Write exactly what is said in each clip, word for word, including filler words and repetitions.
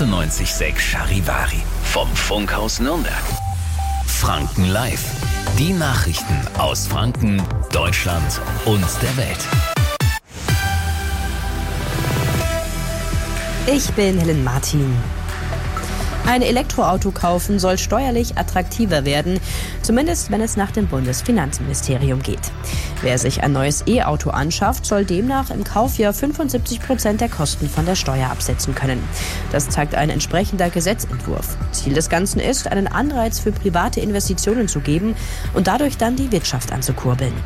achtundneunzig Komma sechs Charivari. Vom Funkhaus Nürnberg. Franken Live. Die Nachrichten aus Franken, Deutschland und der Welt. Ich bin Helen Martin. Ein Elektroauto kaufen soll steuerlich attraktiver werden, zumindest wenn es nach dem Bundesfinanzministerium geht. Wer sich ein neues E-Auto anschafft, soll demnach im Kaufjahr fünfundsiebzig Prozent der Kosten von der Steuer absetzen können. Das zeigt ein entsprechender Gesetzentwurf. Ziel des Ganzen ist, einen Anreiz für private Investitionen zu geben und dadurch dann die Wirtschaft anzukurbeln.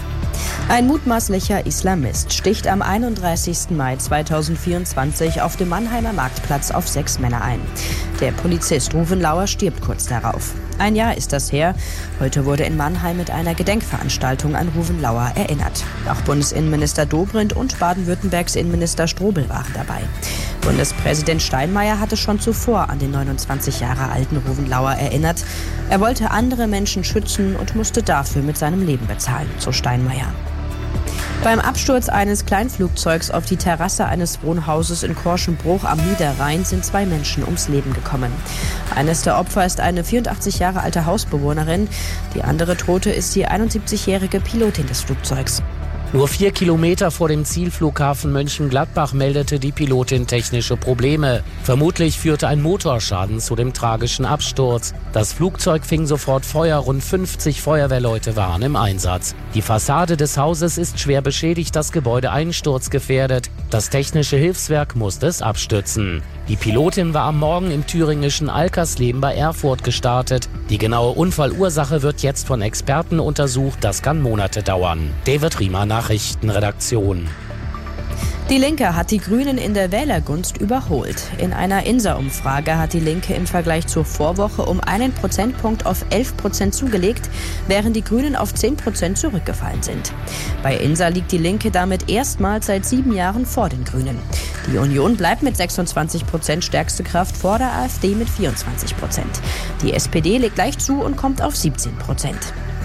Ein mutmaßlicher Islamist sticht am einunddreißigsten Mai zweitausendvierundzwanzig auf dem Mannheimer Marktplatz auf sechs Männer ein. Der Polizist Ruven Lauer stirbt kurz darauf. Ein Jahr ist das her. Heute wurde in Mannheim mit einer Gedenkveranstaltung an Ruven Lauer erinnert. Auch Bundesinnenminister Dobrindt und Baden-Württembergs Innenminister Strobel waren dabei. Bundespräsident Steinmeier hatte schon zuvor an den neunundzwanzig Jahre alten Ruven Lauer erinnert. Er wollte andere Menschen schützen und musste dafür mit seinem Leben bezahlen, so Steinmeier. Beim Absturz eines Kleinflugzeugs auf die Terrasse eines Wohnhauses in Korschenbruch am Niederrhein sind zwei Menschen ums Leben gekommen. Eines der Opfer ist eine vierundachtzig Jahre alte Hausbewohnerin. Die andere Tote ist die einundsiebzigjährige Pilotin des Flugzeugs. Nur vier Kilometer vor dem Zielflughafen Mönchengladbach meldete die Pilotin technische Probleme. Vermutlich führte ein Motorschaden zu dem tragischen Absturz. Das Flugzeug fing sofort Feuer, rund fünfzig Feuerwehrleute waren im Einsatz. Die Fassade des Hauses ist schwer beschädigt, das Gebäude einsturzgefährdet. Das technische Hilfswerk musste es abstützen. Die Pilotin war am Morgen im thüringischen Alkersleben bei Erfurt gestartet. Die genaue Unfallursache wird jetzt von Experten untersucht. Das kann Monate dauern. David Riemer, Nachrichtenredaktion. Die Linke hat die Grünen in der Wählergunst überholt. In einer Insa-Umfrage hat die Linke im Vergleich zur Vorwoche um einen Prozentpunkt auf elf Prozent zugelegt, während die Grünen auf zehn Prozent zurückgefallen sind. Bei Insa liegt die Linke damit erstmals seit sieben Jahren vor den Grünen. Die Union bleibt mit sechsundzwanzig Prozent stärkste Kraft vor der AfD mit vierundzwanzig Prozent. Die S P D legt gleich zu und kommt auf siebzehn Prozent.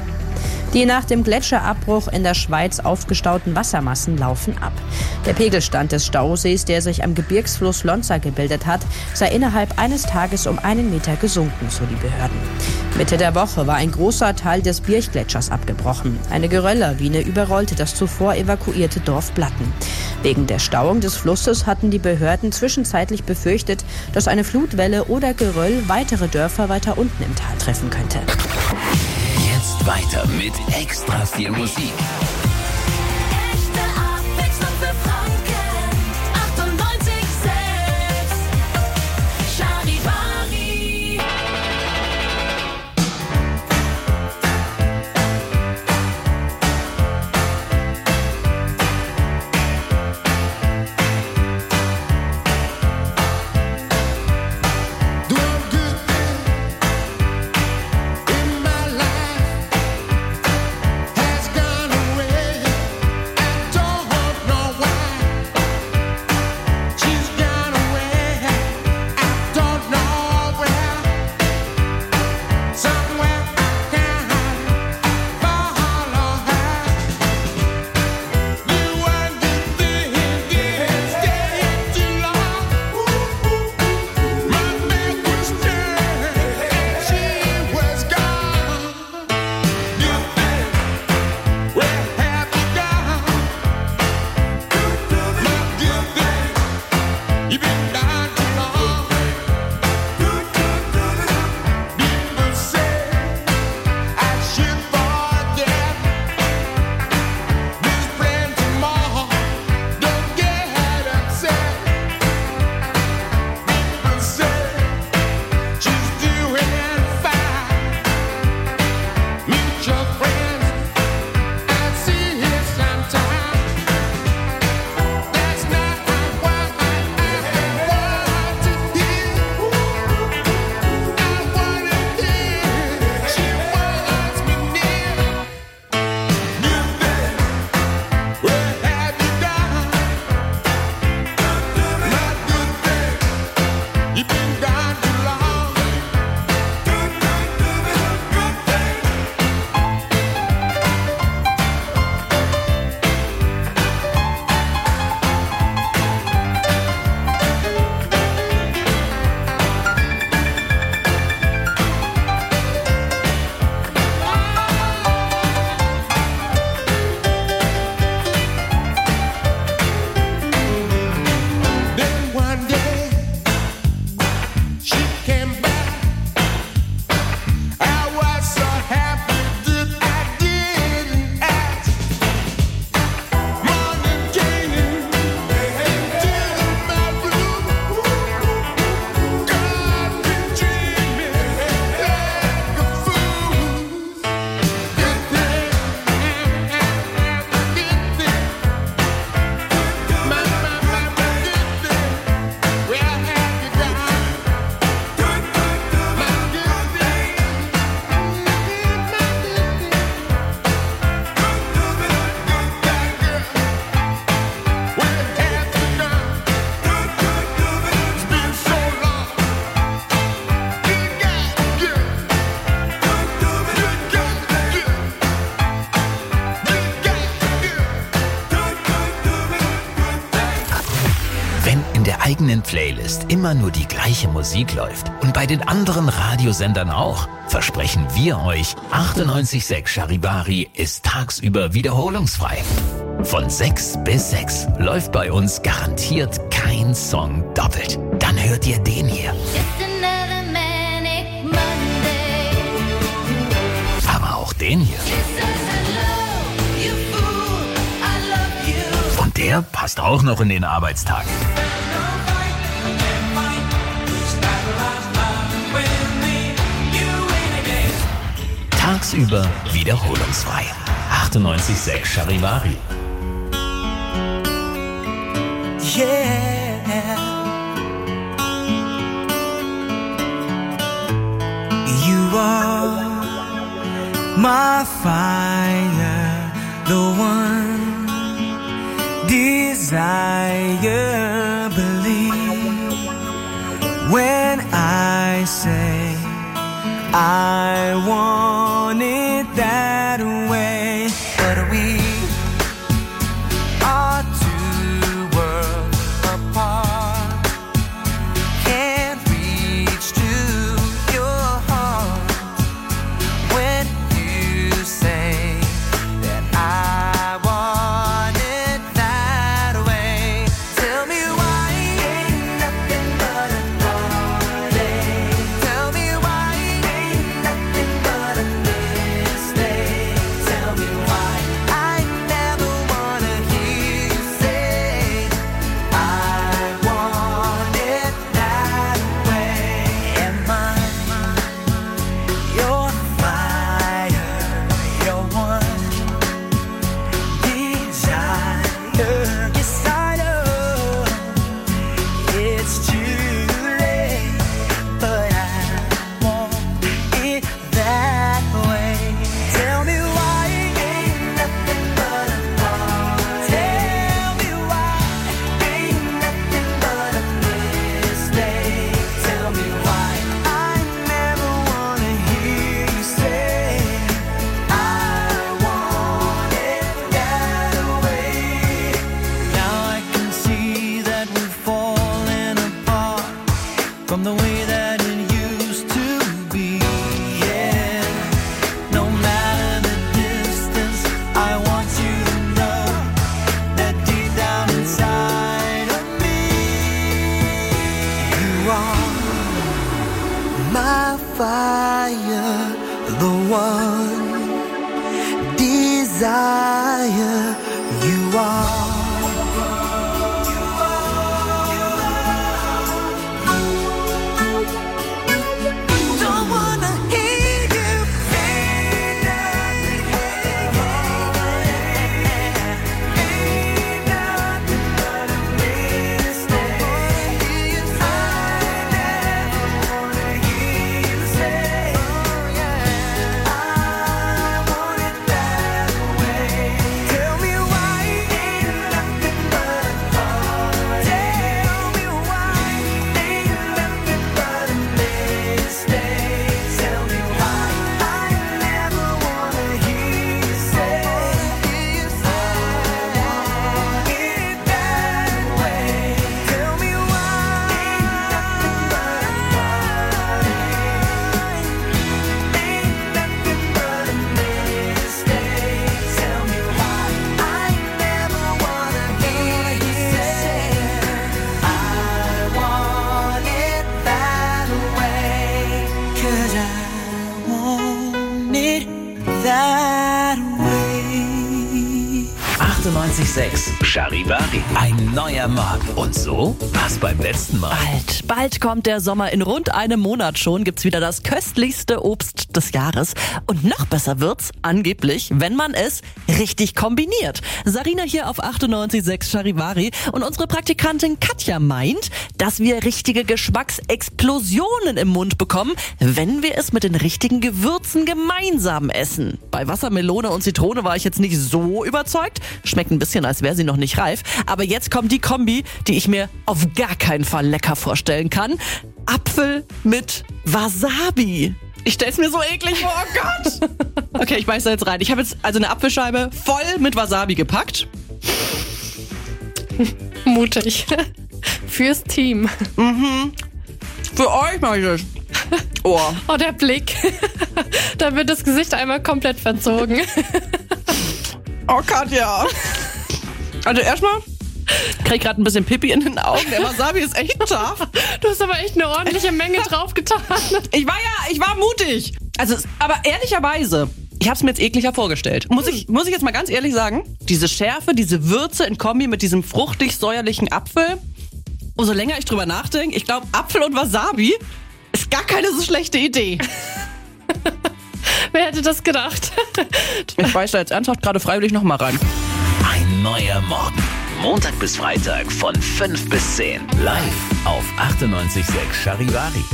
Die nach dem Gletscherabbruch in der Schweiz aufgestauten Wassermassen laufen ab. Der Pegelstand des Stausees, der sich am Gebirgsfluss Lonza gebildet hat, sei innerhalb eines Tages um einen Meter gesunken, so die Behörden. Mitte der Woche war ein großer Teil des Birchgletschers abgebrochen. Eine Gerölllawine überrollte das zuvor evakuierte Dorf Blatten. Wegen der Stauung des Flusses hatten die Behörden zwischenzeitlich befürchtet, dass eine Flutwelle oder Geröll weitere Dörfer weiter unten im Tal treffen könnte. Jetzt weiter mit extra viel Musik. Echte Abwechslung für Franken. achtundneunzig Komma sechs Charivari. Has gone away. eigenen Playlist immer nur die gleiche Musik läuft und bei den anderen Radiosendern auch, versprechen wir euch, achtundneunzig Komma sechs Charivari ist tagsüber wiederholungsfrei. Von sechs bis sechs läuft bei uns garantiert kein Song doppelt. Dann hört ihr den hier. Just another manic Monday. Aber auch den hier. Just as I love you, fool, I love you. Und der passt auch noch in den Arbeitstag. Tagsüber wiederholungsfrei. achtundneunzig Komma sechs Charivari. Yeah, you are my fire, the one desire. Believe when I say I want it that way, but we are two worlds apart. Can't reach to your heart when you say that I want it that way. Tell me why ain't nothing but a heartache. Tell me why ain't nothing but a mistake. Tell me why I never wanna hear you say I want it that way. Am I your fire, your one desire? Yes, I know it's too late, but I want it that way. Tell me why ain't nothing but a heart. Tell me why ain't nothing but a mistake. Tell me why I never wanna hear you say I want it that way. Now I can see that we've fallen apart from the way that it used to be. Yeah, no matter the distance, I want you to know that deep down inside of me, you are my fire, the one desire. You are. Don't wanna hear you say nothing. Ain't nothing but a mistake. I never wanna hear you say I want it that way. Tell me why ain't nothing but a heart. Tell me why ain't nothing but a mistake. Tell me why I never wanna hear you say I want it that way. Tell me why ain't nothing but a heart. Ain't nothing but a mistake. Tell me why I never wanna hear you say I want it that way. 'Cause I want it that way. achtundneunzig Komma sechs Charivari. Ein neuer Morgen. Und so war's beim letzten Mal. Bald, bald kommt der Sommer. In rund einem Monat schon gibt's wieder das köstlichste Obst des Jahres. Und noch besser wird's, angeblich, wenn man es richtig kombiniert. Sarina hier auf achtundneunzig Komma sechs Charivari. Und unsere Praktikantin Katja meint, dass wir richtige Geschmacksexplosionen im Mund bekommen, wenn wir es mit den richtigen Gewürzen gemeinsam essen. Bei Wassermelone und Zitrone war ich jetzt nicht so überzeugt. Schmeckt ein bisschen, als wäre sie noch nicht reif. Aber jetzt kommt die Kombi, die ich mir auf gar keinen Fall lecker vorstellen kann. Apfel mit Wasabi. Ich stell's mir so eklig vor, oh Gott. Okay, ich beiß da jetzt rein. Ich habe jetzt also eine Apfelscheibe voll mit Wasabi gepackt. Mutig. Fürs Team. Für euch mache ich das. Oh. Oh, der Blick. Da wird das Gesicht einmal komplett verzogen. Oh, Katja. Also erstmal krieg gerade ein bisschen Pipi in den Augen. Der Wasabi ist echt scharf. Du hast aber echt eine ordentliche Menge draufgetan. Ich war ja, ich war mutig. Also, aber ehrlicherweise, ich habe es mir jetzt ekliger vorgestellt. Muss ich, muss ich jetzt mal ganz ehrlich sagen, diese Schärfe, diese Würze in Kombi mit diesem fruchtig-säuerlichen Apfel. Umso länger ich drüber nachdenke, ich glaube, Apfel und Wasabi ist gar keine so schlechte Idee. Wer hätte das gedacht? Ich beiß da jetzt ernsthaft gerade freiwillig nochmal rein. Ein neuer Morgen. Montag bis Freitag von fünf bis zehn. Live auf achtundneunzig Komma sechs Charivari.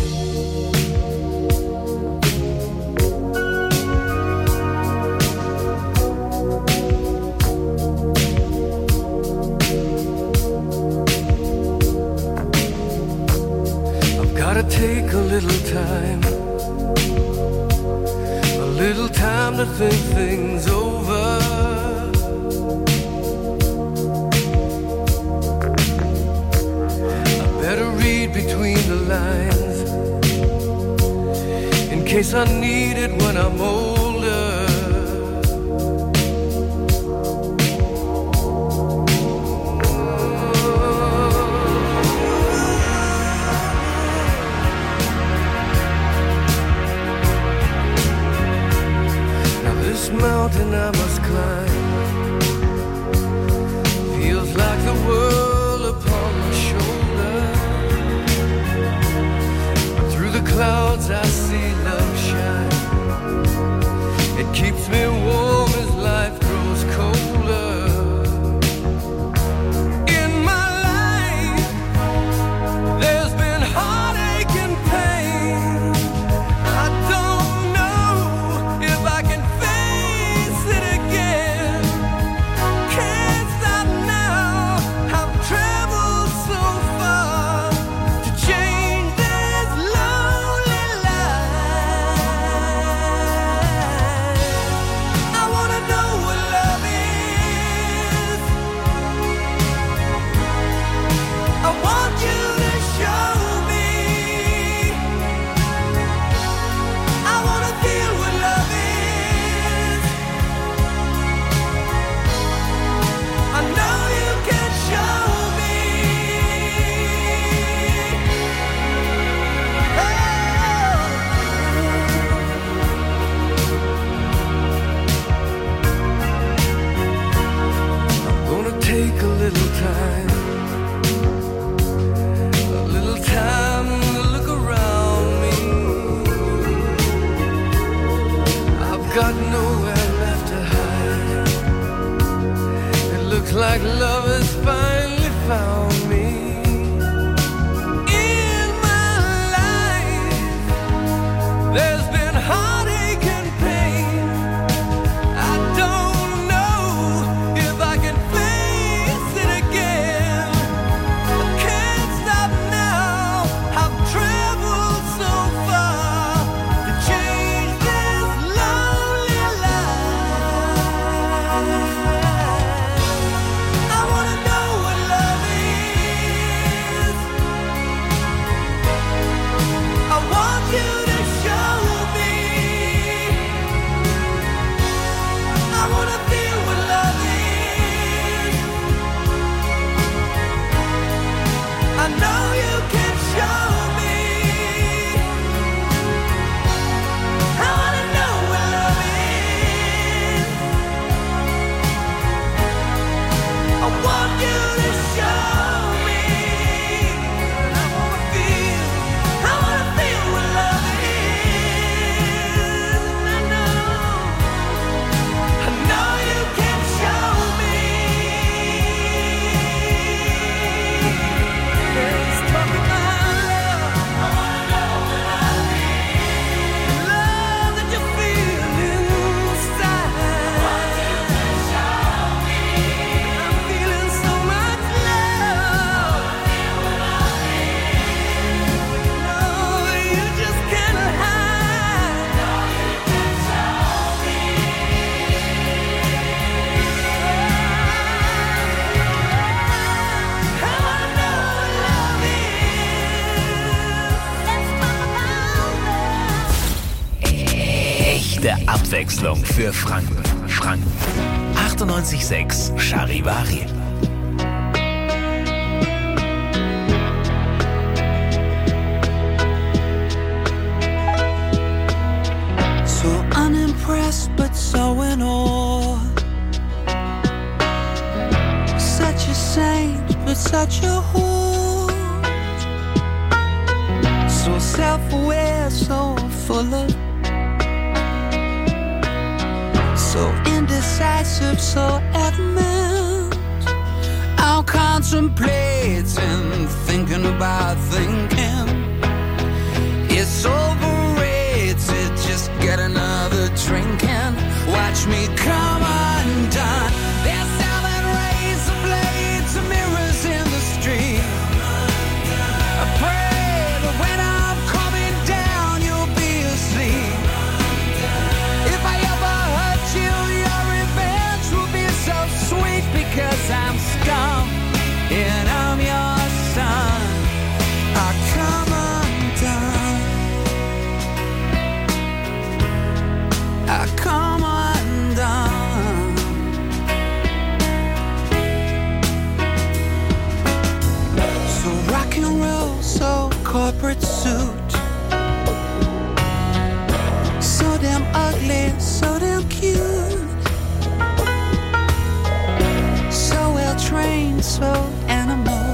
Gotta take a little time, a little time to think things over. I better read between the lines, in case I need it when I'm older. Mountain I must climb feels like the world upon my shoulder. But through the clouds I see love shine. It keeps me warm as life grows colder. In my life there's been heartache and pain. I don't know if I can like love has finally found me. In my life there's been heartache and pain. I don't know if I can face it again. I can't stop now. I've traveled so far to change this lonely life. I wanna know what love is. Abwechslung für Franken. Franken. achtundneunzig Komma sechs Charivari. So unimpressed but so in awe. Such a saint but such a whore. So self-aware, so full of, so indecisive, so adamant. I'll contemplate and thinking about thinking. It's overrated, just get another drink and watch me come undone. They're selling razor blades and mirrors in the street. I pray that when I'm coming down, you'll be asleep. If I ever hurt you, your revenge will be so sweet because I'm scum and I'm your son. I come undone. I come undone. So rock and roll, so corporate suit. So damn ugly, so damn cute. So well trained, so animal.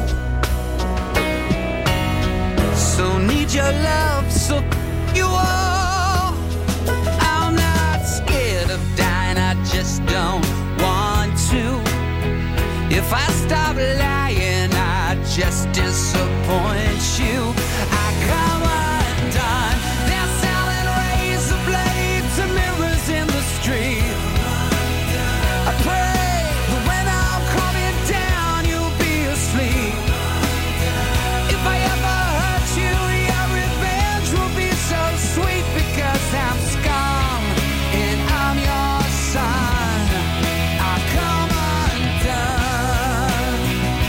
So need your love, so you are. I'm not scared of dying, I just don't want to. If I stop lying, I just disappoint you. I come undone. They're selling razor blades and mirrors in the street. I pray that when I'm coming down, you'll be asleep. If I ever hurt you, your revenge will be so sweet because I'm scum and I'm your son. I come undone.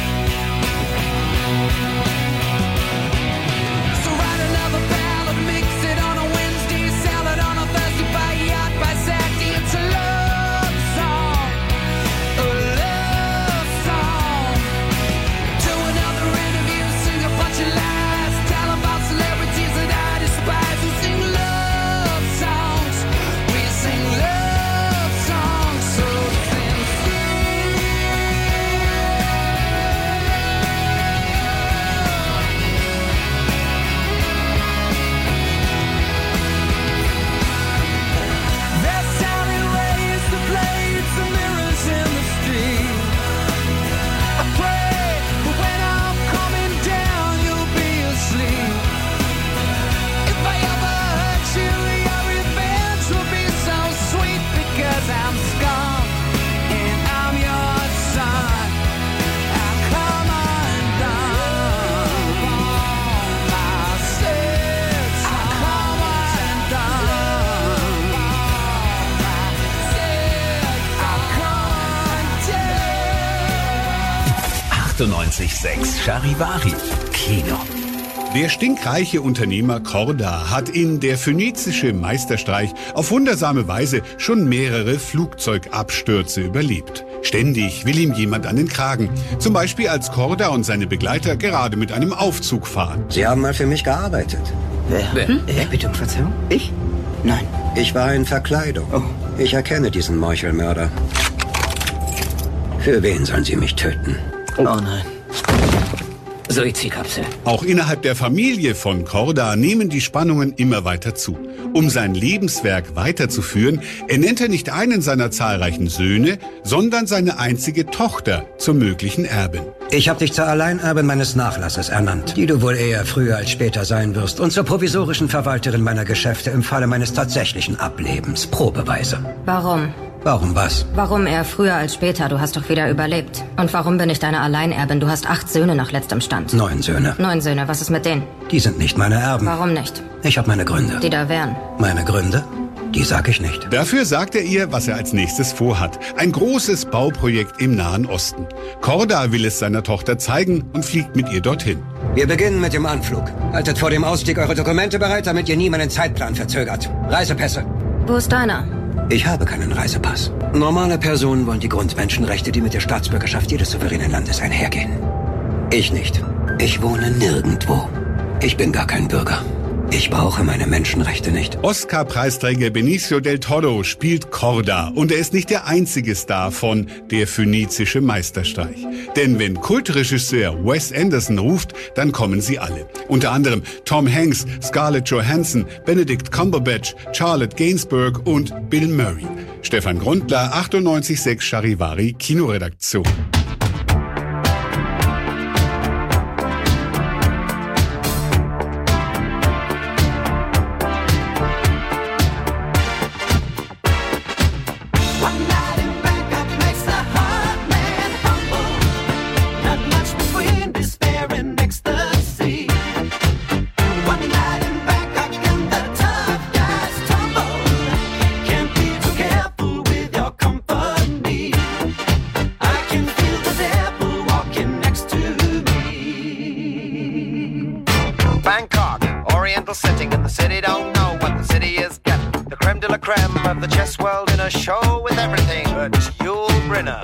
So write another ballad, mix it on a Wednesday, sell it on a Thursday, buy a yacht by Saturday. It's a love song, a love song. Do another interview, sing a bunch of lies, tell about celebrities that I despise. We sing love songs, we sing love songs so they're selling razor blades and mirrors in the street. I pray that when I'm coming down, you'll be asleep. If I ever hurt you, your revenge will be so sweet because I'm scum and I'm your son. I come undone. I said I come undone. I said I come undone. achtundneunzig Komma sechs Charivari. Kino. Der stinkreiche Unternehmer Korda hat in Der phönizische Meisterstreich auf wundersame Weise schon mehrere Flugzeugabstürze überlebt. Ständig will ihm jemand an den Kragen. Zum Beispiel als Korda und seine Begleiter gerade mit einem Aufzug fahren. Sie haben mal für mich gearbeitet. Wer? Hm? Wer? Bitte um Verzeihung? Ich? Nein. Ich war in Verkleidung. Oh. Ich erkenne diesen Meuchelmörder. Für wen sollen Sie mich töten? Oh nein. Suizidkapsel. Auch innerhalb der Familie von Korda nehmen die Spannungen immer weiter zu. Um sein Lebenswerk weiterzuführen, ernennt er nicht einen seiner zahlreichen Söhne, sondern seine einzige Tochter zur möglichen Erbin. Ich habe dich zur Alleinerbin meines Nachlasses ernannt, die du wohl eher früher als später sein wirst, und zur provisorischen Verwalterin meiner Geschäfte im Falle meines tatsächlichen Ablebens. Probeweise. Warum? Warum was? Warum eher früher als später? Du hast doch wieder überlebt. Und warum bin ich deine Alleinerbin? Du hast acht Söhne nach letztem Stand. Neun Söhne. Neun Söhne, was ist mit denen? Die sind nicht meine Erben. Warum nicht? Ich habe meine Gründe. Die da wären. Meine Gründe? Die sag ich nicht. Dafür sagt er ihr, was er als nächstes vorhat. Ein großes Bauprojekt im Nahen Osten. Korda will es seiner Tochter zeigen und fliegt mit ihr dorthin. Wir beginnen mit dem Anflug. Haltet vor dem Ausstieg eure Dokumente bereit, damit ihr nie meinen Zeitplan verzögert. Reisepässe. Wo ist deiner? Ich habe keinen Reisepass. Normale Personen wollen die Grundmenschenrechte, die mit der Staatsbürgerschaft jedes souveränen Landes einhergehen. Ich nicht. Ich wohne nirgendwo. Ich bin gar kein Bürger. Ich brauche meine Menschenrechte nicht. Oscar-Preisträger Benicio del Toro spielt Korda und er ist nicht der einzige Star von Der phönizische Meisterstreich. Denn wenn Kultregisseur Wes Anderson ruft, dann kommen sie alle. Unter anderem Tom Hanks, Scarlett Johansson, Benedict Cumberbatch, Charlotte Gainsbourg und Bill Murray. Stefan Grundler, achtundneunzig Komma sechs Charivari Kinoredaktion. Bangkok, oriental setting, and the city don't know what the city is getting. The creme de la creme of the chess world in a show with everything but Yul Brynner.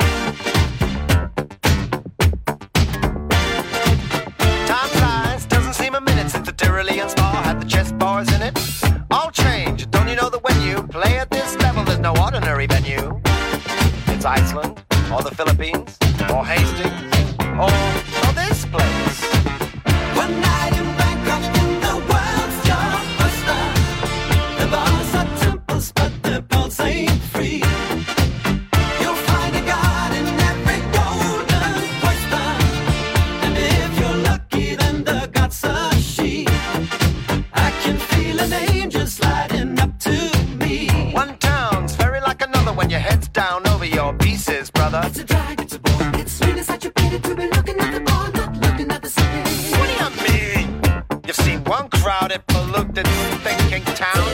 Time flies, doesn't seem a minute since the Tyrolean spa had the chess bars in it. All change, don't you know that when you play at this level, there's no ordinary venue? It's Iceland, or the Philippines, or Hastings, or, or this place. One night in Bangkok in the world's your oyster. The bars are temples, but the pulse ain't free. You'll find a god in every golden oyster, and if you're lucky, then the god's a she. I can feel an angel sliding up to me. One town's very like another when your head's down over your pieces, brother. It's a drag, it's a bore, it's really such a pity to be looking at the bar, not looking at the city. What do you mean? You've seen one crowded, polluted, thinking town.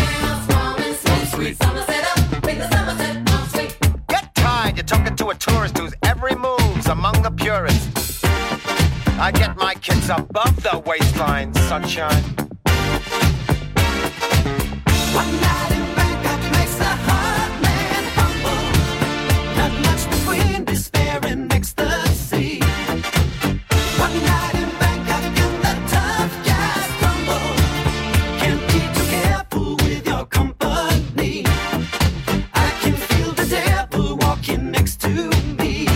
Get tired, you're talking to a tourist whose every move's among the purists. I get my kids above the waistline, sunshine. One night in Bangkok makes the heart man humble. Not much between despair and ecstasy. One night in Bangkok and the tough guys crumble. Can't be too careful with your company. I can feel the devil walking next to me.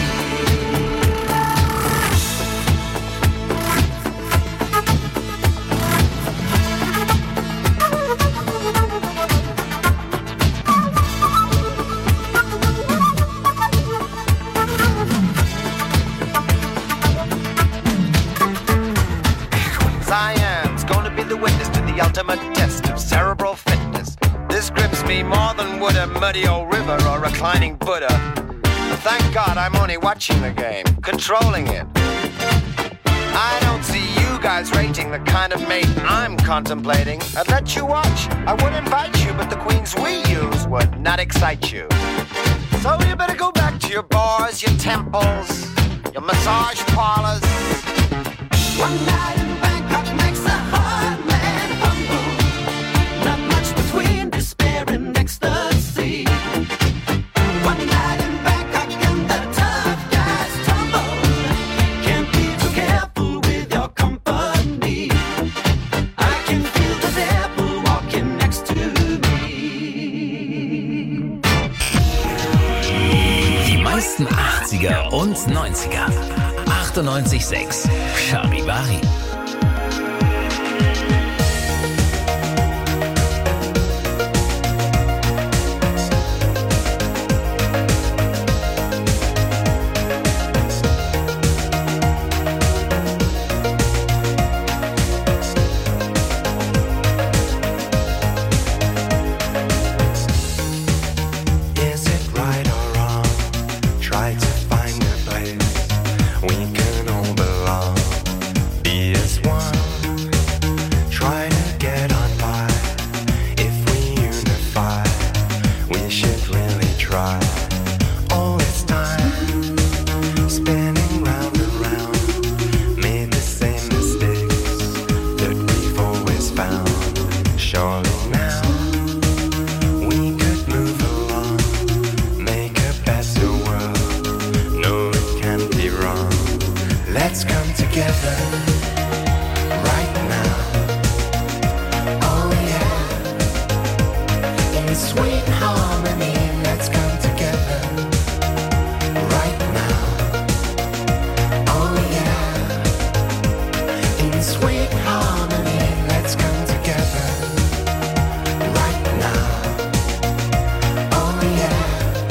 Cyan's gonna be the witness to the ultimate test of cerebral fitness. This grips me more than would a muddy old river or reclining Buddha. But thank God I'm only watching the game, controlling it. I don't see you guys rating the kind of mate I'm contemplating. I'd let you watch, I would invite you, but the queens we use would not excite you. So you better go back to your bars, your temples, your massage parlors. One night in Bangkok makes a hard man humble. Not much between despair and ecstasy. One night in Bangkok and the tough guys tumble. Can't be too careful with your company. I can feel the devil walking next to me. Die meisten achtziger und neunziger. achtundneunzig Komma sechs Charivari. Is it right or wrong? Try to find a place we can all belong. Be a Let's come together right now. Oh yeah, in sweet harmony. Let's come together right now. Oh yeah, in sweet harmony. Let's come together right now. Oh yeah,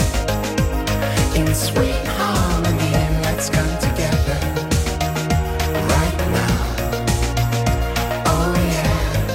in sweet harmony. Let's come together right now. Oh yeah.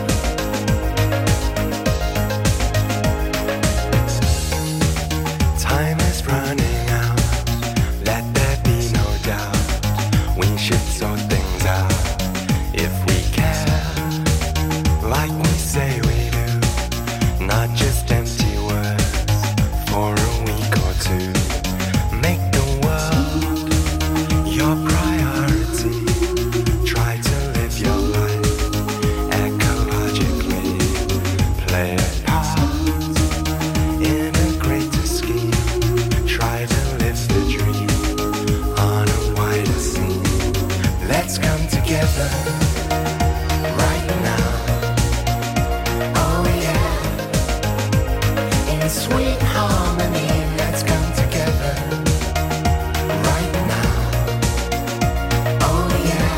Time is running out. Let there be no doubt. We should sort things out if we care, like we say we do. Not just empty words for a week or two. Make the world your priority. Try to live your life ecologically. Play a part in a greater scheme. Try to live the dream on a wider scene. Let's come together right now. Oh yeah, in sweet harmony. Let's come together right now. Oh yeah,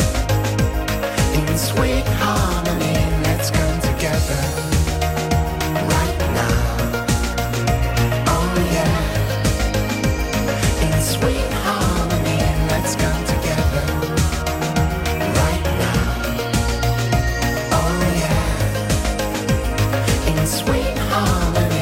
in sweet harmony. Let's come together right now. Oh yeah, in sweet harmony. Let's come together right now. Oh yeah, in sweet harmony.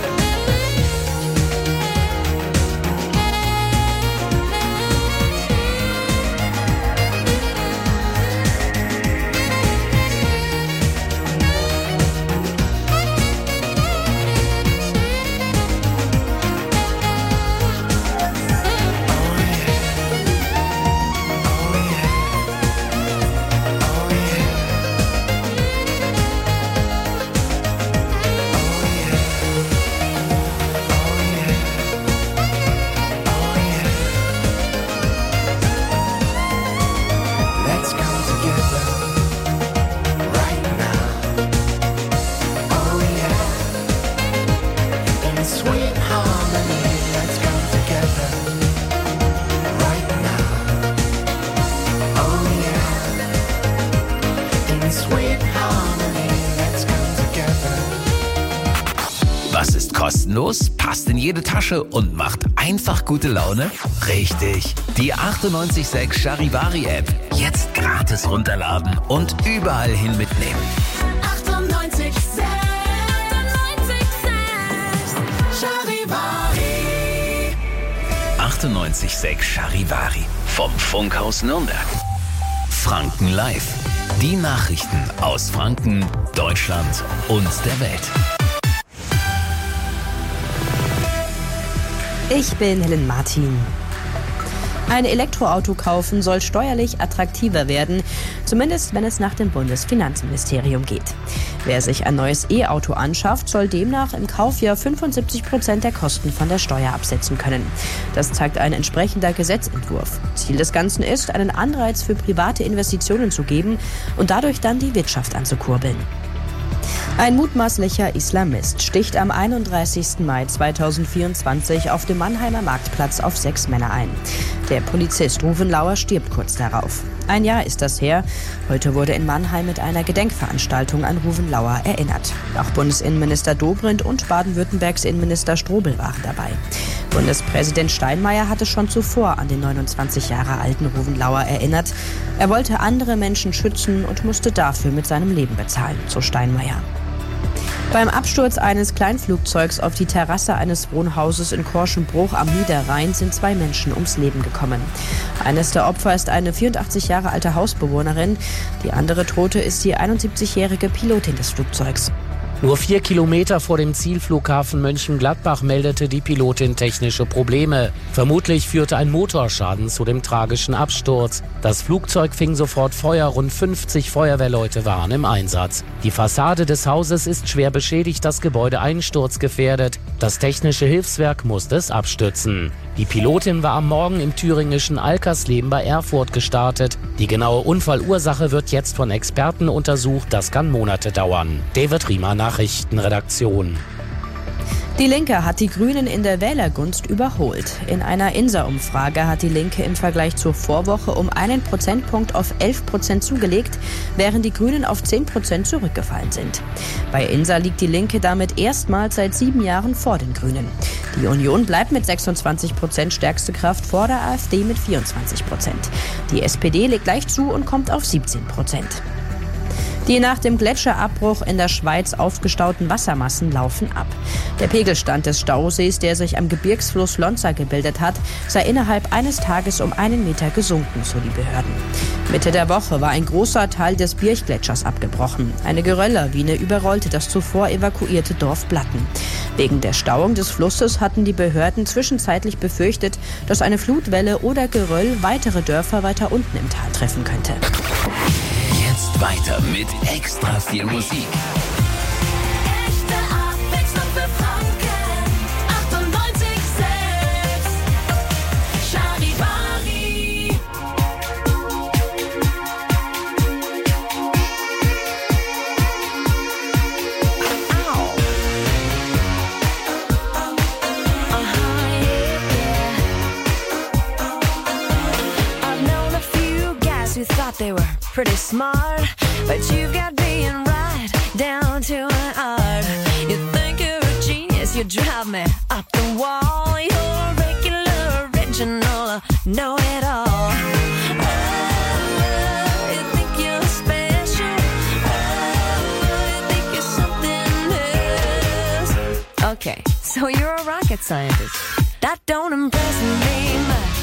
Let's come together right now. Oh yeah, in sweet harmony. Let's come together right now. Oh yeah, in sweet harmony. Let's come together. Was ist kostenlos, passt in jede Tasche und macht einfach gute Laune? Richtig, die achtundneunzig Komma sechs Charivari App. Jetzt gratis runterladen und überall hin mitnehmen. achtundneunzig Komma sechs Charivari. achtundneunzig Komma sechs Charivari vom Funkhaus Nürnberg. Franken Live. Die Nachrichten aus Franken, Deutschland und der Welt. Ich bin Helen Martin. Ein Elektroauto kaufen soll steuerlich attraktiver werden, zumindest wenn es nach dem Bundesfinanzministerium geht. Wer sich ein neues E-Auto anschafft, soll demnach im Kaufjahr fünfundsiebzig Prozent der Kosten von der Steuer absetzen können. Das zeigt ein entsprechender Gesetzentwurf. Ziel des Ganzen ist, einen Anreiz für private Investitionen zu geben und dadurch dann die Wirtschaft anzukurbeln. Ein mutmaßlicher Islamist sticht am einunddreißigsten Mai zweitausendvierundzwanzig auf dem Mannheimer Marktplatz auf sechs Männer ein. Der Polizist Ruven Lauer stirbt kurz darauf. Ein Jahr ist das her. Heute wurde in Mannheim mit einer Gedenkveranstaltung an Ruven Lauer erinnert. Auch Bundesinnenminister Dobrindt und Baden-Württembergs Innenminister Strobel waren dabei. Bundespräsident Steinmeier hatte schon zuvor an den neunundzwanzig Jahre alten Ruven Lauer erinnert. Er wollte andere Menschen schützen und musste dafür mit seinem Leben bezahlen, so Steinmeier. Beim Absturz eines Kleinflugzeugs auf die Terrasse eines Wohnhauses in Korschenbruch am Niederrhein sind zwei Menschen ums Leben gekommen. Eines der Opfer ist eine vierundachtzig Jahre alte Hausbewohnerin. Die andere Tote ist die einundsiebzigjährige Pilotin des Flugzeugs. Nur vier Kilometer vor dem Zielflughafen Mönchengladbach meldete die Pilotin technische Probleme. Vermutlich führte ein Motorschaden zu dem tragischen Absturz. Das Flugzeug fing sofort Feuer, rund fünfzig Feuerwehrleute waren im Einsatz. Die Fassade des Hauses ist schwer beschädigt, das Gebäude einsturzgefährdet. Das technische Hilfswerk musste es abstützen. Die Pilotin war am Morgen im thüringischen Alkersleben bei Erfurt gestartet. Die genaue Unfallursache wird jetzt von Experten untersucht. Das kann Monate dauern. David Riemer, Nachrichtenredaktion. Die Linke hat die Grünen in der Wählergunst überholt. In einer Insa-Umfrage hat die Linke im Vergleich zur Vorwoche um einen Prozentpunkt auf elf Prozent zugelegt, während die Grünen auf zehn Prozent zurückgefallen sind. Bei Insa liegt die Linke damit erstmals seit sieben Jahren vor den Grünen. Die Union bleibt mit sechsundzwanzig Prozent stärkste Kraft vor der AfD mit vierundzwanzig Prozent. Die S P D legt leicht zu und kommt auf siebzehn Prozent. Die nach dem Gletscherabbruch in der Schweiz aufgestauten Wassermassen laufen ab. Der Pegelstand des Stausees, der sich am Gebirgsfluss Lonza gebildet hat, sei innerhalb eines Tages um einen Meter gesunken, so die Behörden. Mitte der Woche war ein großer Teil des Birchgletschers abgebrochen. Eine Gerölllawine überrollte das zuvor evakuierte Dorf Blatten. Wegen der Stauung des Flusses hatten die Behörden zwischenzeitlich befürchtet, dass eine Flutwelle oder Geröll weitere Dörfer weiter unten im Tal treffen könnte. Jetzt weiter mit extra viel Musik. Echte Abwechslung für Franken. achtundneunzig Komma sechs Charivari. I've known a few guys who thought they were pretty smart, but you've got being right down to an art. You think you're a genius, you drive me up the wall. You're regular, original, know it all. Oh, you think you're special. Oh, you think you're something else. Okay, so you're a rocket scientist. That don't impress me much.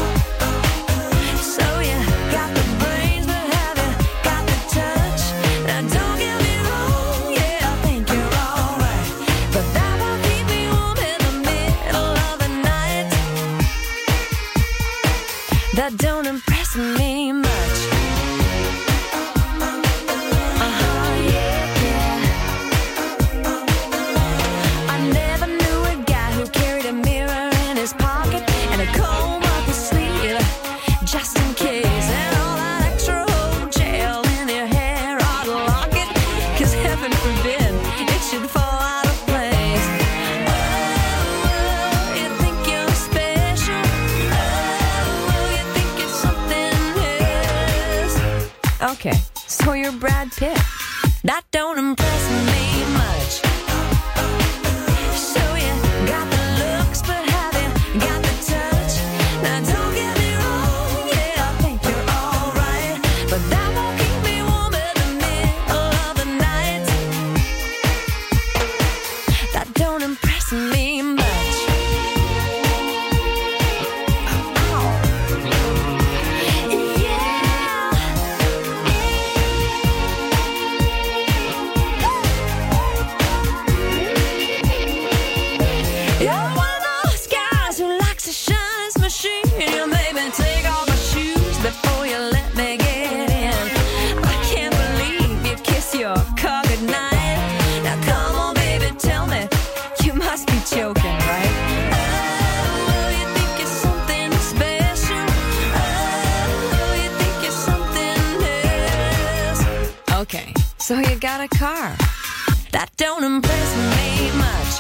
So you got the brains, but have you got the touch? Now don't get me wrong, yeah, I think you're alright, but that won't keep me warm in the middle of the night. That don't impress me much. Uh-huh, yeah, yeah. I never knew a guy who carried a mirror in his pocket and a comb up his sleeve, just in case. And all that extra old gel in your hair ought to lock it, 'cause heaven forbid it should fall out of place. Oh, you think you're special. Oh, you think you're something else. Okay, so you're Brad Pitt. That don't impress me much. So you got the looks, but have you got the touch? Now don't get me wrong, yeah, I think you're alright, but that won't keep me warm in the middle of the night. That don't impress me much. You're one of those guys who likes to shine his machine. You made me take off my shoes before you let me get in. I can't believe you kiss your car goodnight. Now come on, baby, tell me, you must be joking, right? Oh, you think you're something special. Oh, you think you're something else. Okay, so you got a car. That don't impress me much.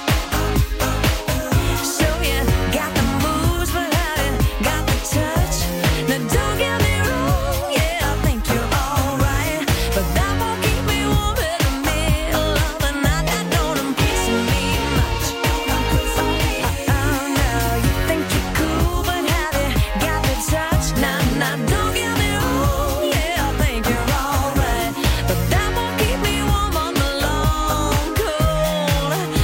So you got the moves, but have you got the touch? Now don't get me wrong, yeah, I think you're alright, but that won't keep me warm in the middle of the night. That don't impress me much. Oh no, you think you're cool, but have you got the touch? Now, now don't get me wrong, yeah, I think you're alright, but that won't keep me warm on the long cold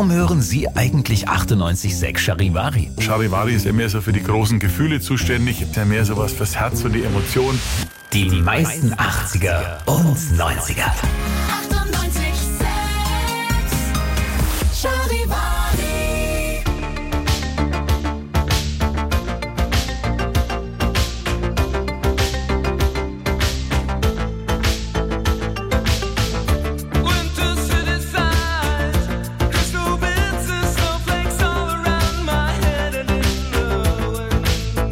Warum hören Sie eigentlich achtundneunzig Komma sechs Charivari? Charivari ist ja mehr so für die großen Gefühle zuständig, ist ja mehr so was fürs Herz und die Emotionen. Die meisten achtziger und neunziger. achtundneunzig Komma sechs Charivari. Winter city sighs, crystal bits and snowflakes all around my head and in the wind.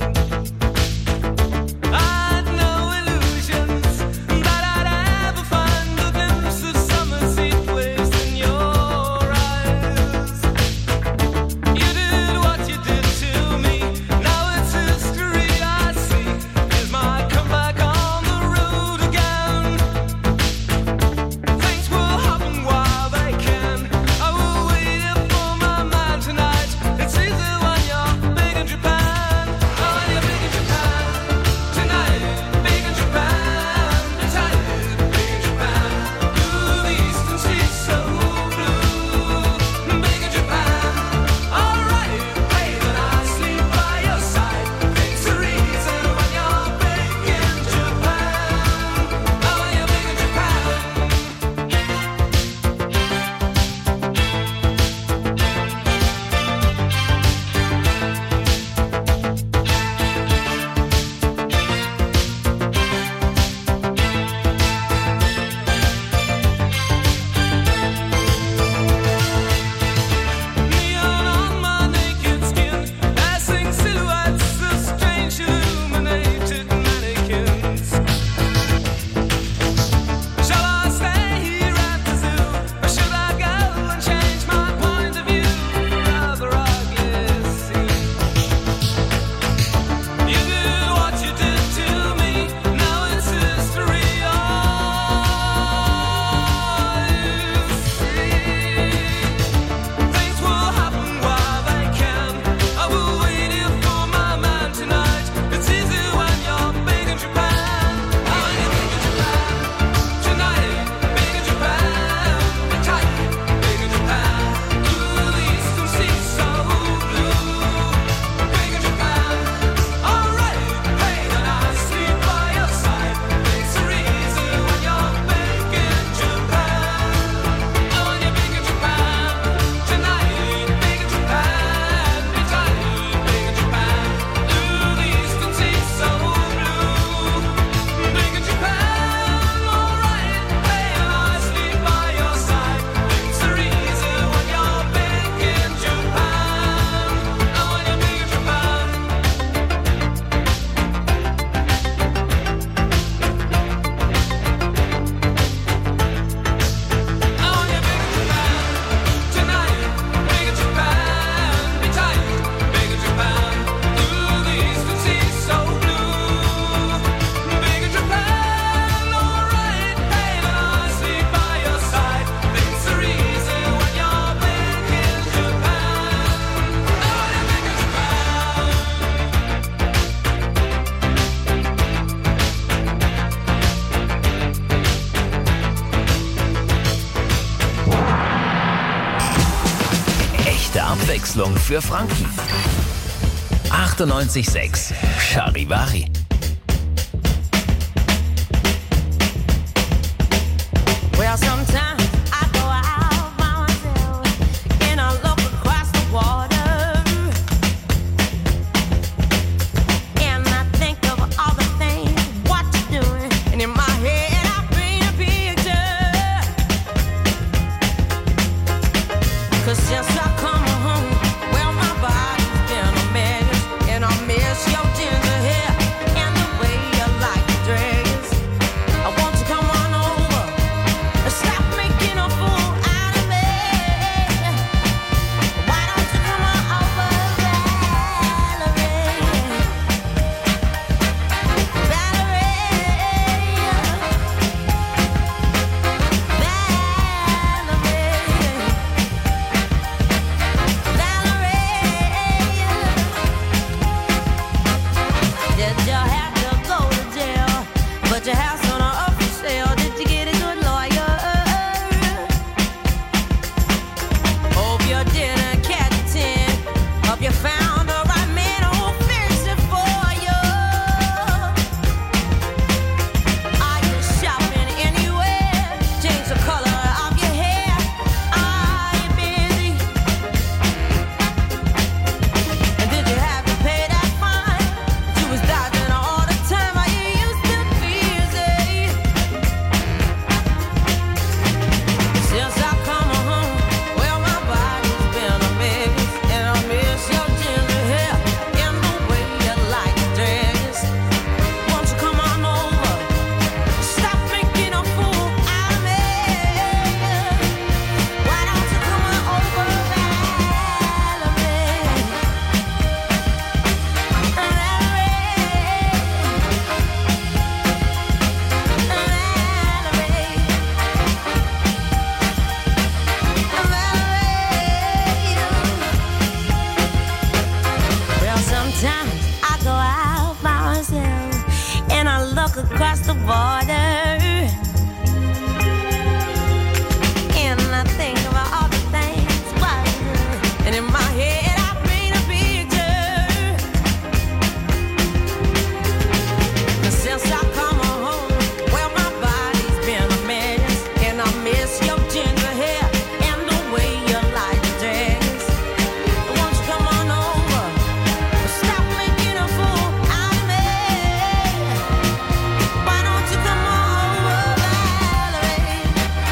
I'd no illusions that I'd ever find a glimpse of summer sea placed in your eyes. You did what you did to me, now it's history I see. Is my comeback on the road again? Things will happen while they can. I will wait for my man tonight. It's easy when you're big in Japan. Oh, when you're big in Japan. Tonight, big in Japan. Tonight, big in Japan. Blue, the eastern seas so blue. Big in Japan. Alright, babe, and I sleep by your side. Things are easy when you're big in Japan. Oh, when you're big in Japan. Neon on my naked skin, passing silhouettes of strange illuminated mannequins. Shall I stay here at the zoo, or should I go and change my point of view for other ugly scenes? You did what you did to me, now it's history. All you see. Things will happen while they can. I will wait here for my man tonight. It's easy when you're big in Japan. Oh, when you're big in Japan. Tonight, big in Japan. Tight, big in Japan. Blue, the eastern seas so blue. Big in Japan. Alright, hey, then I sleep by your side. Things are easy when you're big in Japan. Oh, when you're big in Japan. Tonight, big in Japan. Tight, big in Japan. Blue, the eastern seas so blue. Big in Japan. Alright, hey, then I sleep by your side. Things are easy when you're big in Japan. Oh, when you're big in Japan. Oh, when you're big in Japan. Tonight, big in Japan. Be tight, big in Japan. Blue, the eastern seas so blue. Big in Japan. Alright, hey, then I sleep by your side. Things are easy when you're big in Japan. Oh, when you're big in Japan. Echte Abwechslung für Franken. achtundneunzig Komma sechs Charivari. Well, sometimes I go out by myself and I look across the water and I think of all the things what you're doing, and in my head I paint a picture. 'Cause since I come home, well, my body's been a mess, and I miss your ginger hair and the way you like your dress. I want you to come on over and stop me across the border. And I think about all the things, what? And in my head I paint a picture. And since I come home, well my body's been a mess, and I miss your ginger hair and the way you like to dress. Won't you come on over? Stop making a fool out of me. Why don't you come on over, Valerie?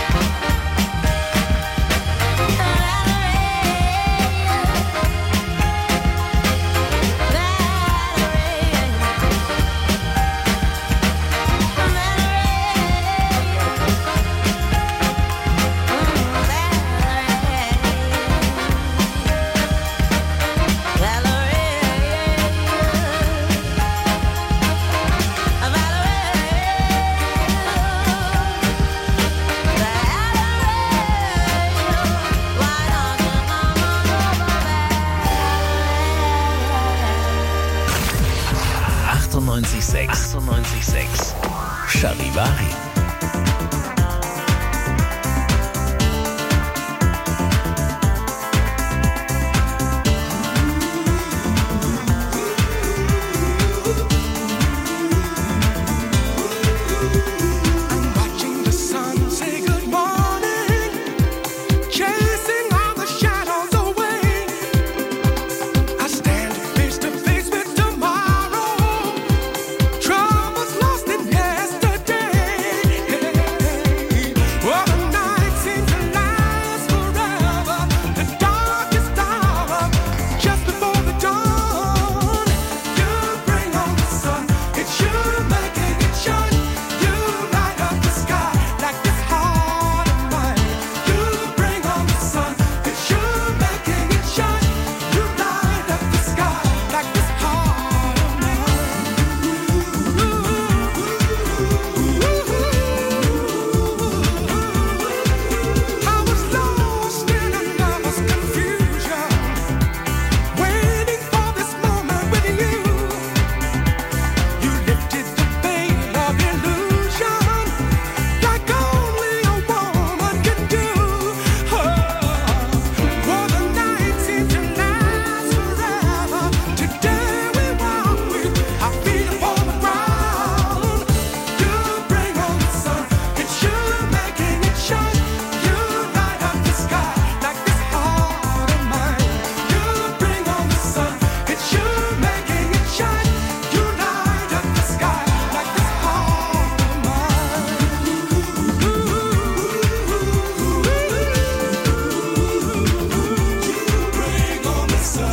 achtundneunzig Komma sechs. achtundneunzig Komma sechs. Charivari. Watching the sun say good morning, chasing all the shadows away. I stand face to face with tomorrow. Troubles lost in yesterday. Well, the night seems to last forever. The darkest hour, just before the dawn. You bring on the sun, it's you making it shine. You light up the sky like this heart of mine. You bring on the sun, it's you making it shine. You light up the sky like this heart of mine. I was lost in a lover's confusion, waiting for this moment with you. You lifted the veil of illusion, like only a woman can do. Oh, well, the night seemed to last forever. Today we walk with our feet upon the ground. You bring on the sun, it's you making it shine. You light up the sky like this heart of mine. You bring on the sun, it's you making it shine. You light up the sky like this heart of mine. You bring on the sun.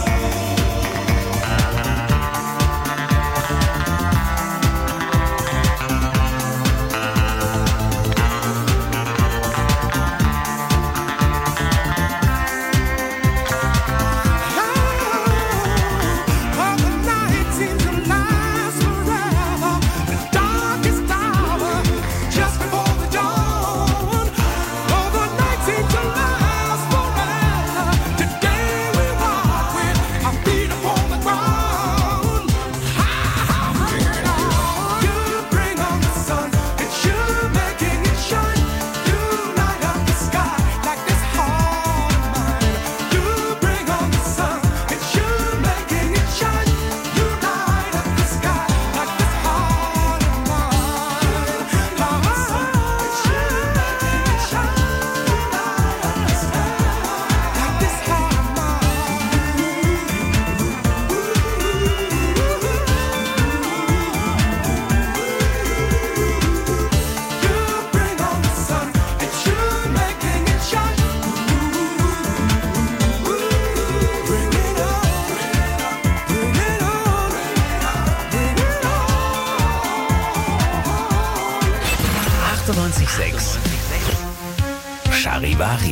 Oh, the night seems to last forever. The darkest hour, just before the dawn. Oh, the night seems to last forever. Today we walk with our feet upon the ground. You bring on the sun, it's you making it shine. You light up the sky like this heart of mine. You bring on the sun, it's you making it shine. You light up the sky like this heart of mine. It's you making it shine. You light up the sky like this heart of You bring on the sun, it's you making it shine. Bring it on, bring it on, bring it on. achtundneunzig Komma sechs. Charivari.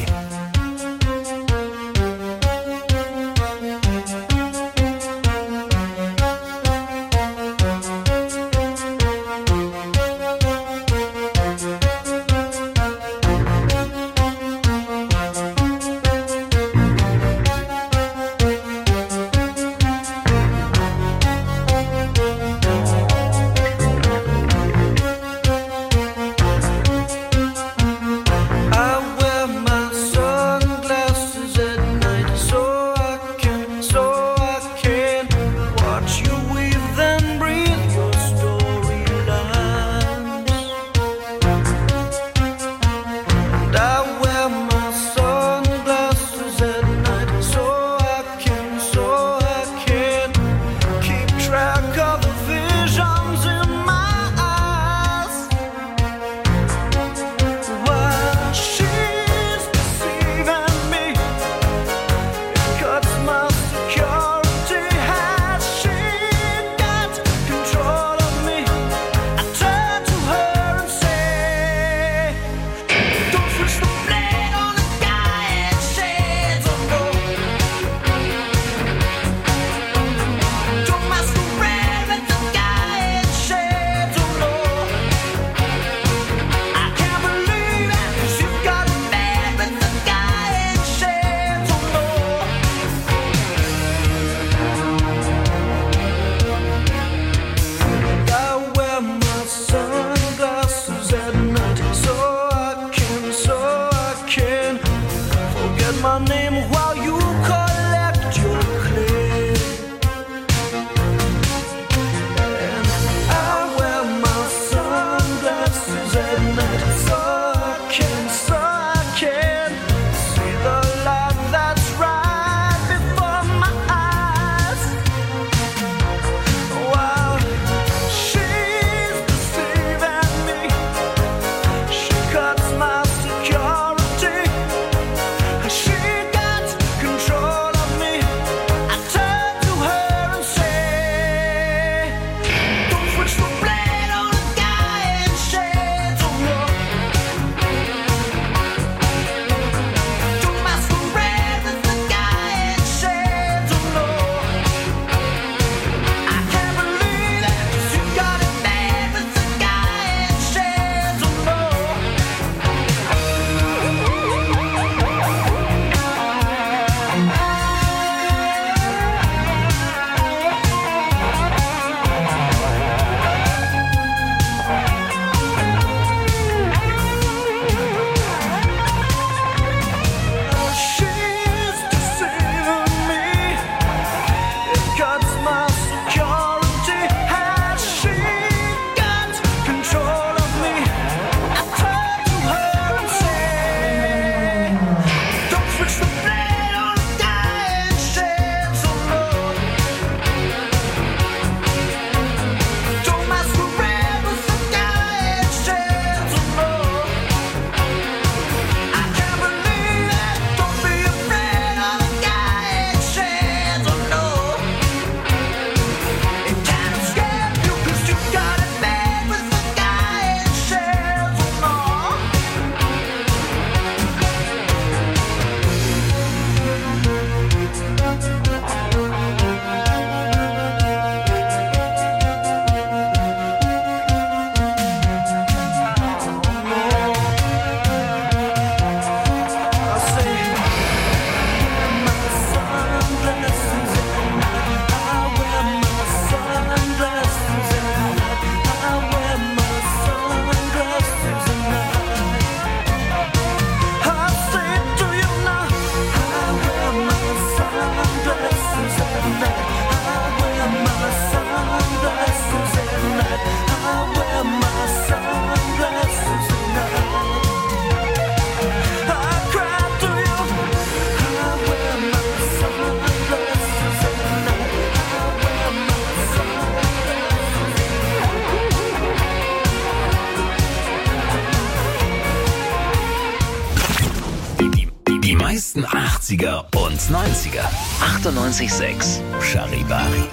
besten achtziger und neunziger. achtundneunzig Komma sechs Charivari.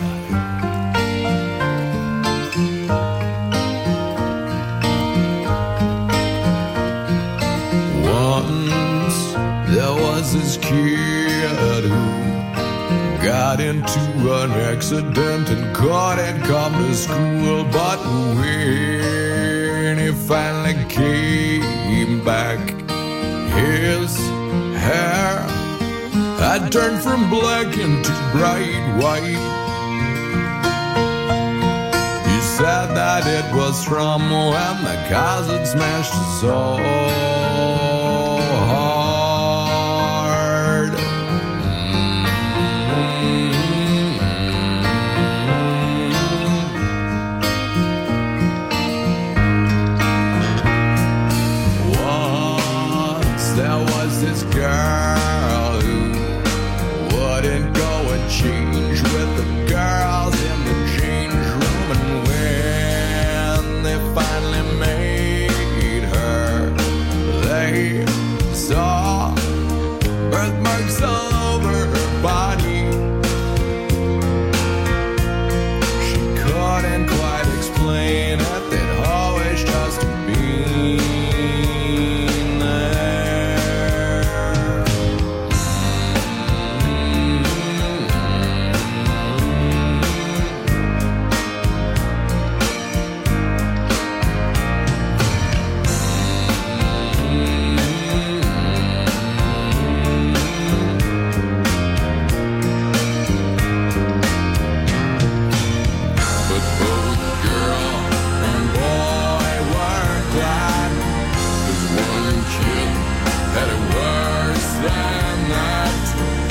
Once there was this kid who got into an accident and couldn't come to school. But when he finally came back, his hair had turned from black into bright white. He said that it was from when the cars had smashed his soul hard. Once there was this girl who wouldn't go and change with the girls in the change room, and when they finally made her, they saw birthmarks all over her body. She couldn't quite explain it, they'd always just been there. But both girl and boy weren't glad, 'cause one kid had it worse than that.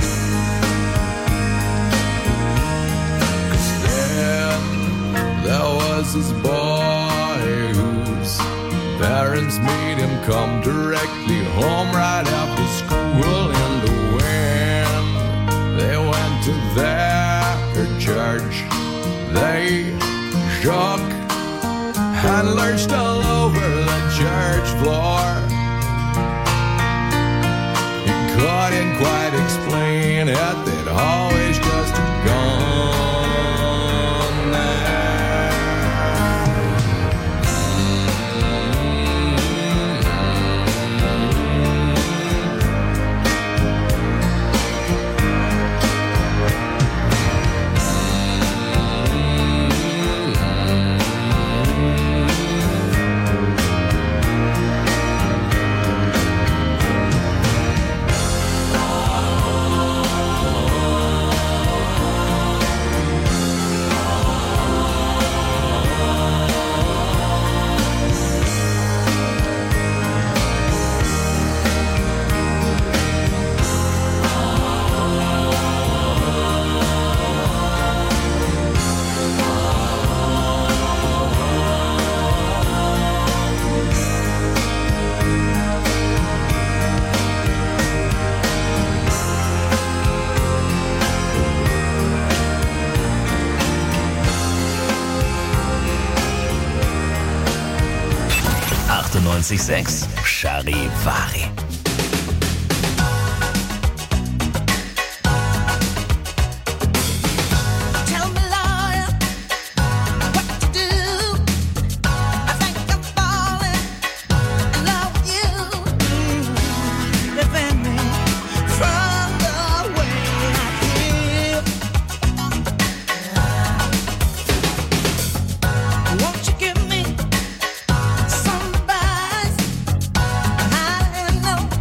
'Cause then there was this boy whose parents made him come directly home right after school, and when they went to their church, they shook and lurched all over the church floor. He couldn't quite explain it, they'd always just gone there. achtundneunzig Komma sechs Charivari. Tell me, lawyer, what to do. I think I'm falling in love with you. Prevent me from the way I feel. Won't you give me some advice? I know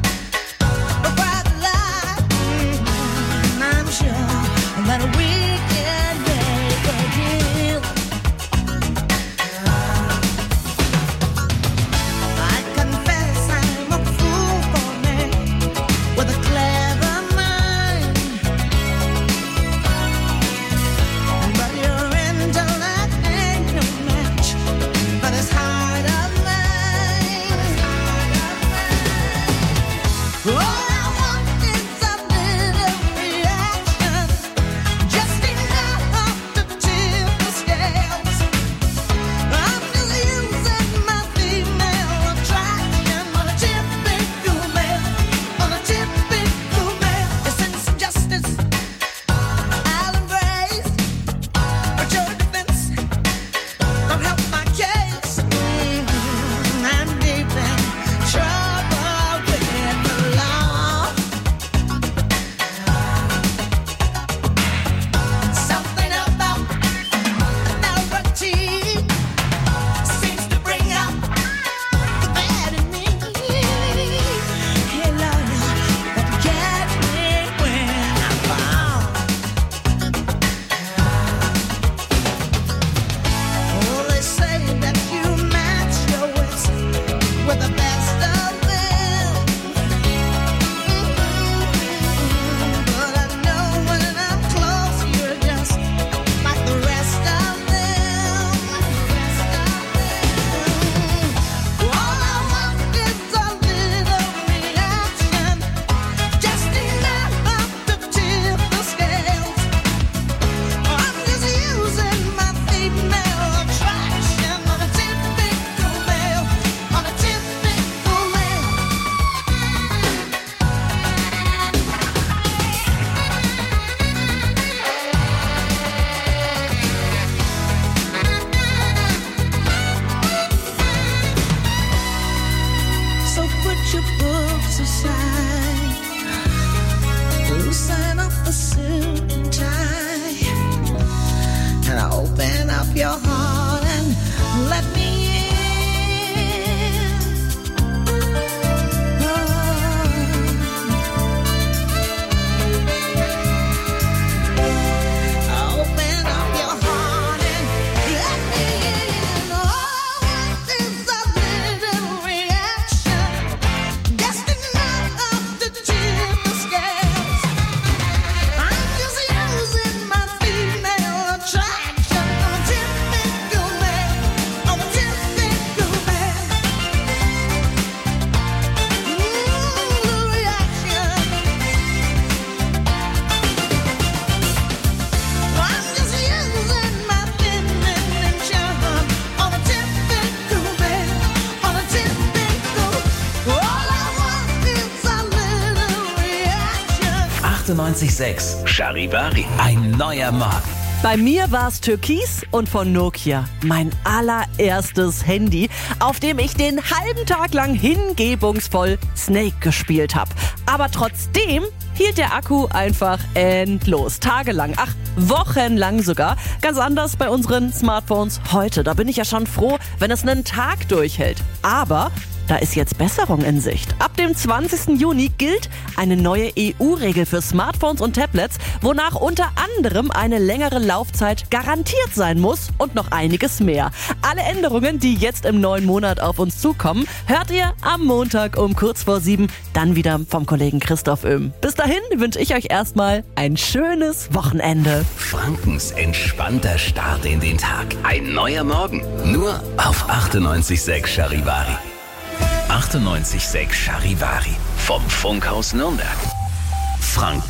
achtundneunzig Komma sechs Charivari. Ein neuer Morgen. Bei mir war es Türkis und von Nokia. Mein allererstes Handy, auf dem ich den halben Tag lang hingebungsvoll Snake gespielt habe. Aber trotzdem hielt der Akku einfach endlos. Tagelang, ach, wochenlang sogar. Ganz anders bei unseren Smartphones heute. Da bin ich ja schon froh, wenn es einen Tag durchhält. Aber da ist jetzt Besserung in Sicht. Ab dem zwanzigsten Juni gilt eine neue E U-Regel für Smartphones und Tablets, wonach unter anderem eine längere Laufzeit garantiert sein muss und noch einiges mehr. Alle Änderungen, die jetzt im neuen Monat auf uns zukommen, hört ihr am Montag um kurz vor sieben dann wieder vom Kollegen Christoph Öhm. Bis dahin wünsche ich euch erstmal ein schönes Wochenende. Frankens entspannter Start in den Tag. Ein neuer Morgen. Nur auf achtundneunzig Komma sechs Charivari. achtundneunzig Komma sechs Charivari. Vom Funkhaus Nürnberg. Frank.